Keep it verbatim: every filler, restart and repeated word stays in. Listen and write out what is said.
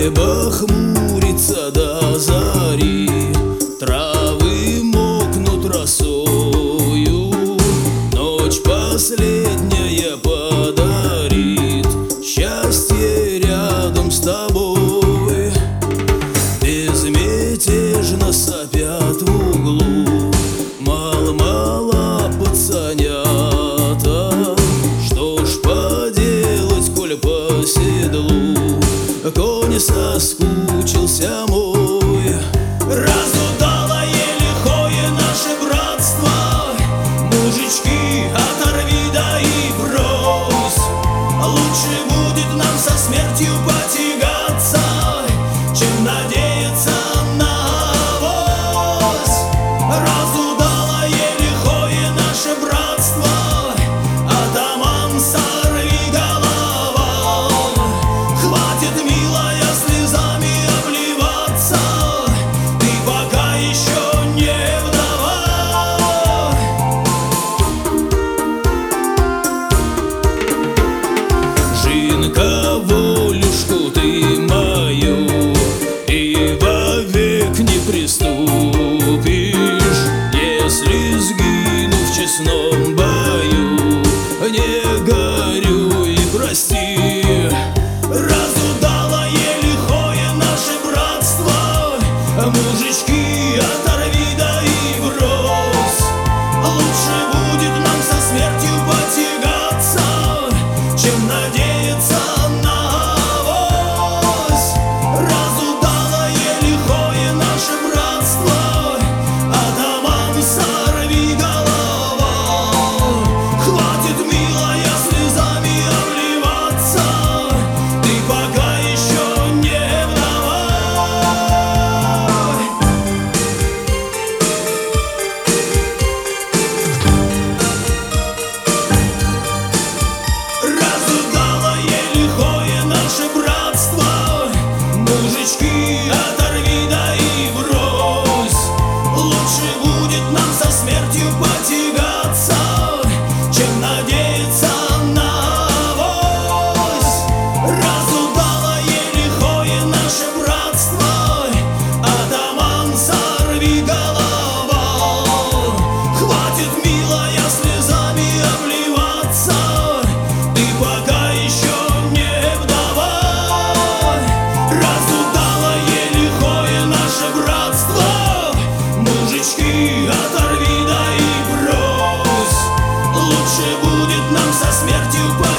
Небо хмурится до зари, травы мокнут росою. Ночь последняя подарит счастье рядом с тобой. Безмятежно сопят в углу мал-мала пацанята. Что ж поделать, коль по седлу конь соскучился мой. Разудалое лихое наше братство, мужички, оторви да и брось. Лучше будет нам со смертью потягаться, чем надеяться на авось. Разудалое лихое наше братство, атаман сорвиголова. Хватит, милая, слезами обливаться, ты пока еще не вдова. Жинка, волюшку ты мою и вовек не приступишь, если сгину в честном бою. Не горюй и прости. Разудалое лихое наше братство, мужички, оторви да и брось. Лучше будет нам со смертью потягаться, чем надеяться на авось. Разудалое лихое наше братство, атаман сорвиголова. Хватит, милая, слезами обливаться, ты пока еще не вдова. Разудалое лихое наше братство, мужички, оторви да и брось. Лучше будет нам со смертью потягаться, чем надеяться на авось. Разудалое лихое наше братство, атаман сорвиголова. Хватит, милая, слезами обливаться, ты пока еще не вдова. Разудалое лихое наше братство, мужички, оторви да и брось. Лучше будет нам со смертью